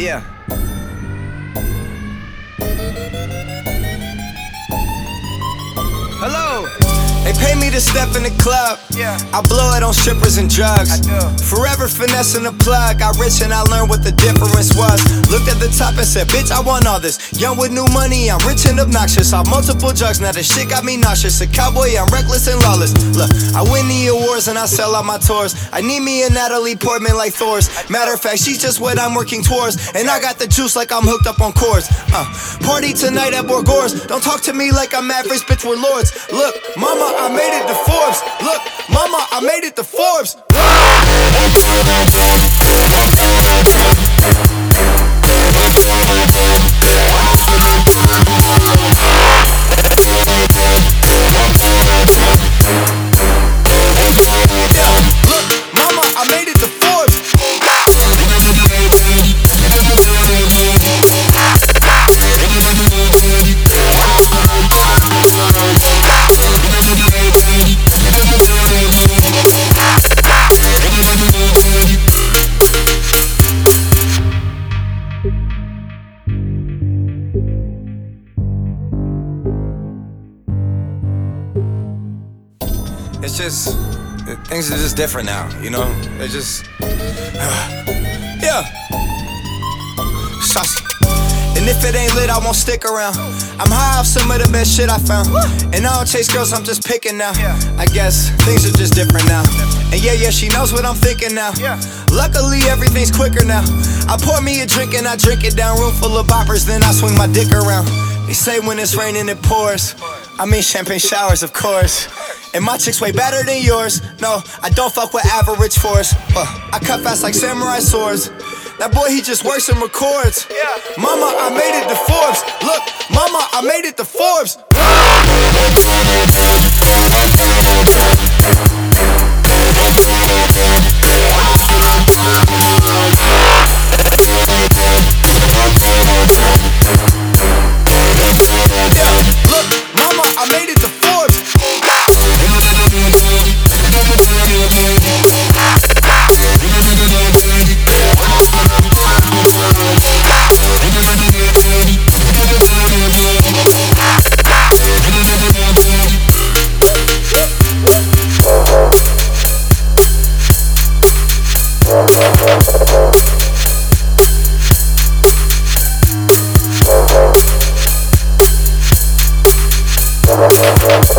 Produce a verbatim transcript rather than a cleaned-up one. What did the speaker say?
Yeah. Hello. They pay me to step in the club. Yeah. I blow it on strippers and drugs. I do. Forever finessing the plug. Got rich and I learned what the difference was. Looked at the top and said, bitch, I want all this. Young with new money, I'm rich and obnoxious. Off multiple drugs, now this shit got me nauseous. A cowboy, I'm reckless and lawless. Look, I win the awards and I sell out my tours. I need me a Natalie Portman like Thor's. Matter of fact, she's just what I'm working towards. And I got the juice like I'm hooked up on cords. Uh, party tonight at Borgores. Don't talk to me like I'm average, bitch, we're lords. Look, mama, I made it to Forbes. Look, mama, I made it to Forbes. Look, mama, I made it to Forbes. It's just, things are just different now, you know? They're just, uh, yeah. Saucy. And if it ain't lit, I won't stick around. I'm high off some of the best shit I found. And I don't chase girls, I'm just picking now. I guess things are just different now. And yeah, yeah, she knows what I'm thinking now. Luckily, everything's quicker now. I pour me a drink and I drink it down. Room full of boppers, then I swing my dick around. They say when it's raining, it pours. I mean champagne showers, of course. And my chick's way better than yours. No, I don't fuck with average force. uh, I cut fast like samurai swords. That boy, he just works and records. Mama, I made it to Forbes. Look, mama, I made it to Forbes. Look, mama, I made it to Forbes. We'll be right back.